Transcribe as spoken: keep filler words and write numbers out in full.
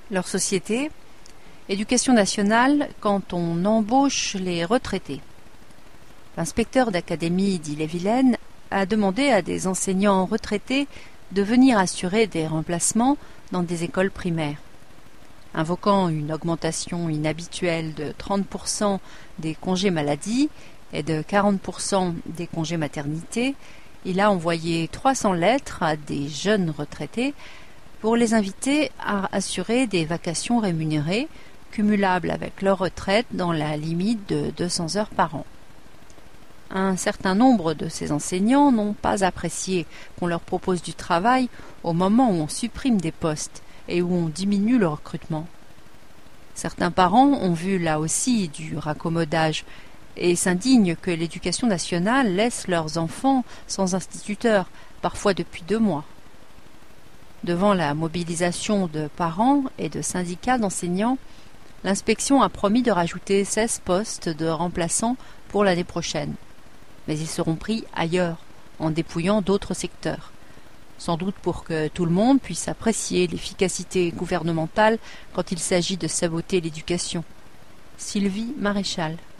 Leur société, Éducation nationale quand on embauche les retraités. L'inspecteur d'académie d'Ille-et-Vilaine a demandé à des enseignants retraités de venir assurer des remplacements dans des écoles primaires. Invoquant une augmentation inhabituelle de trente pour cent des congés maladie et de quarante pour cent des congés maternité, il a envoyé trois cents lettres à des jeunes retraités pour les inviter à assurer des vacations rémunérées cumulables avec leur retraite dans la limite de deux cents heures par an. Un certain nombre de ces enseignants n'ont pas apprécié qu'on leur propose du travail au moment où on supprime des postes et où on diminue le recrutement. Certains parents ont vu là aussi du raccommodage et s'indignent que l'Éducation nationale laisse leurs enfants sans instituteur, parfois depuis deux mois. Devant la mobilisation de parents et de syndicats d'enseignants, l'inspection a promis de rajouter seize postes de remplaçants pour l'année prochaine. Mais ils seront pris ailleurs, en dépouillant d'autres secteurs. Sans doute pour que tout le monde puisse apprécier l'efficacité gouvernementale quand il s'agit de saboter l'éducation. Sylvie Maréchal.